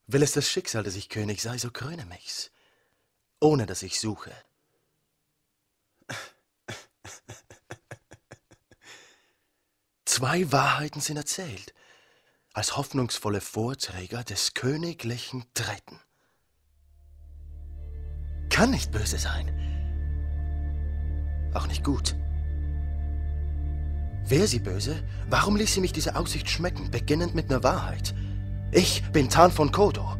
Will es das Schicksal, dass ich König sei, so kröne mich's, ohne dass ich suche. Zwei Wahrheiten sind erzählt, als hoffnungsvolle Vorträger des königlichen Dritten. Kann nicht böse sein, auch nicht gut. Wäre sie böse, warum ließ sie mich diese Aussicht schmecken, beginnend mit einer Wahrheit? Ich bin Tan von Kodo.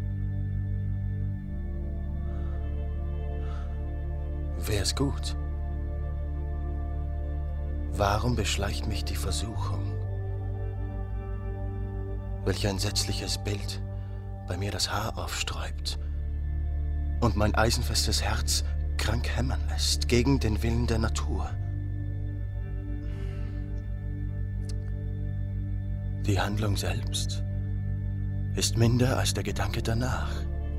Wär's gut. Warum beschleicht mich die Versuchung? Welch ein entsetzliches Bild bei mir das Haar aufsträubt und mein eisenfestes Herz krank hämmern lässt gegen den Willen der Natur. Die Handlung selbst ist minder als der Gedanke danach.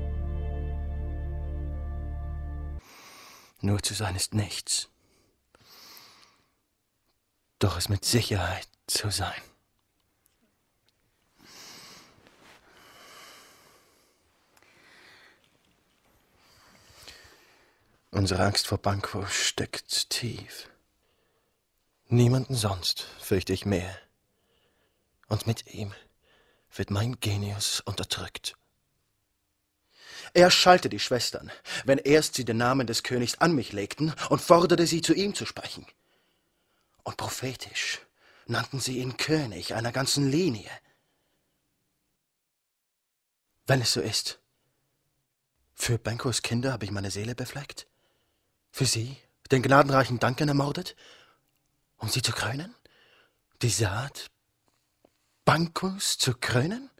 Nur zu sein ist nichts, doch es mit Sicherheit zu sein. Unsere Angst vor Banquo steckt tief. Niemanden sonst fürchte ich mehr. Und mit ihm wird mein Genius unterdrückt. Er schallte die Schwestern, wenn erst sie den Namen des Königs an mich legten, und forderte sie, zu ihm zu sprechen. Und prophetisch nannten sie ihn König einer ganzen Linie. Wenn es so ist, für Banquos Kinder habe ich meine Seele befleckt, für sie den gnadenreichen Duncan ermordet, um sie zu krönen, die Saat Banquos zu krönen?